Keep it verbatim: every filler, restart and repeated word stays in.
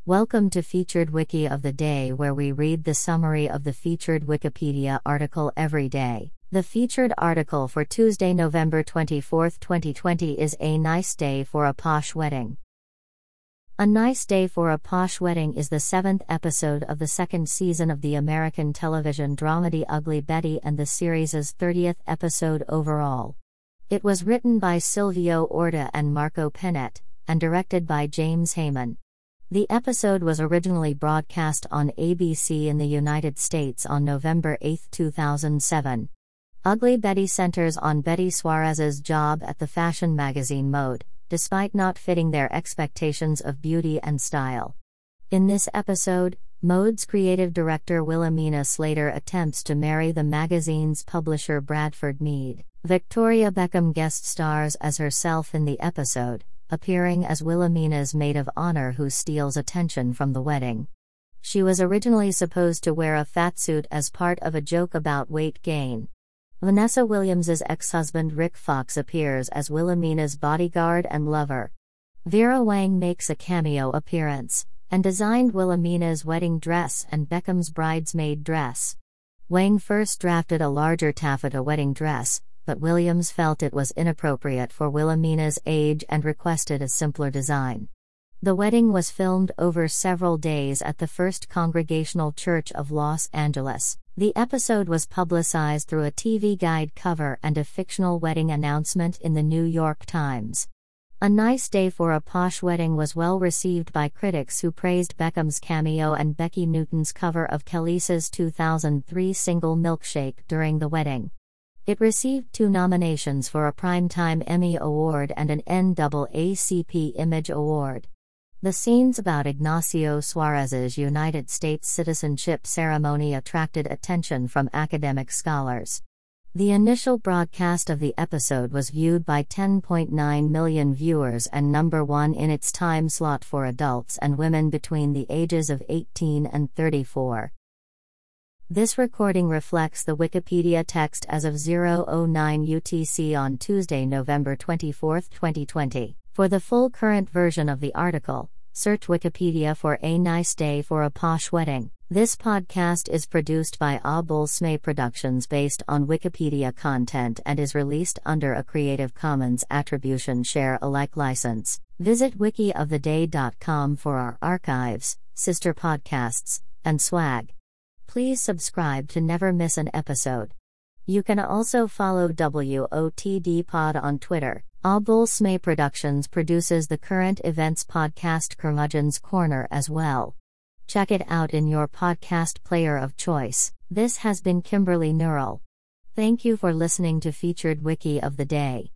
Welcome to Featured Wiki of the Day, where we read the summary of the featured Wikipedia article every day. The featured article for Tuesday, November twenty-fourth, twenty twenty is A Nice Day for a Posh Wedding. A Nice Day for a Posh Wedding is the seventh episode of the second season of the American television dramedy Ugly Betty and the series' thirtieth episode overall. It was written by Silvio Orta and Marco Pennett, and directed by James Heyman. The episode was originally broadcast on A B C in the United States on November eighth, two thousand seven. Ugly Betty centers on Betty Suarez's job at the fashion magazine Mode, despite not fitting their expectations of beauty and style. In this episode, Mode's creative director Wilhelmina Slater attempts to marry the magazine's publisher Bradford Mead. Victoria Beckham guest stars as herself in the episode, appearing as Wilhelmina's maid of honor who steals attention from the wedding. She was originally supposed to wear a fatsuit as part of a joke about weight gain. Vanessa Williams' ex-husband Rick Fox appears as Wilhelmina's bodyguard and lover. Vera Wang makes a cameo appearance, and designed Wilhelmina's wedding dress and Beckham's bridesmaid dress. Wang first drafted a larger taffeta wedding dress, but Williams felt it was inappropriate for Wilhelmina's age and requested a simpler design. The wedding was filmed over several days at the First Congregational Church of Los Angeles. The episode was publicized through a T V guide cover and a fictional wedding announcement in the New York Times. A Nice Day for a Posh Wedding was well received by critics who praised Beckham's cameo and Becky Newton's cover of Kelis's two thousand three single Milkshake during the wedding. It received two nominations for a Primetime Emmy Award and an N double A C P Image Award. The scenes about Ignacio Suarez's United States citizenship ceremony attracted attention from academic scholars. The initial broadcast of the episode was viewed by ten point nine million viewers and number one in its time slot for adults and women between the ages of eighteen and thirty-four. This recording reflects the Wikipedia text as of zero oh nine U T C on Tuesday, November twenty-fourth, twenty twenty. For the full current version of the article, search Wikipedia for A Nice Day for a Posh Wedding. This podcast is produced by Abul Smay Productions based on Wikipedia content and is released under a Creative Commons Attribution Share Alike license. Visit wiki of the day dot com for our archives, sister podcasts, and swag. Please subscribe to never miss an episode. You can also follow W O T D Pod on Twitter. Abul Smay Productions produces the current events podcast Curmudgeon's Corner as well. Check it out in your podcast player of choice. This has been Kimberly Neural. Thank you for listening to Featured Wiki of the Day.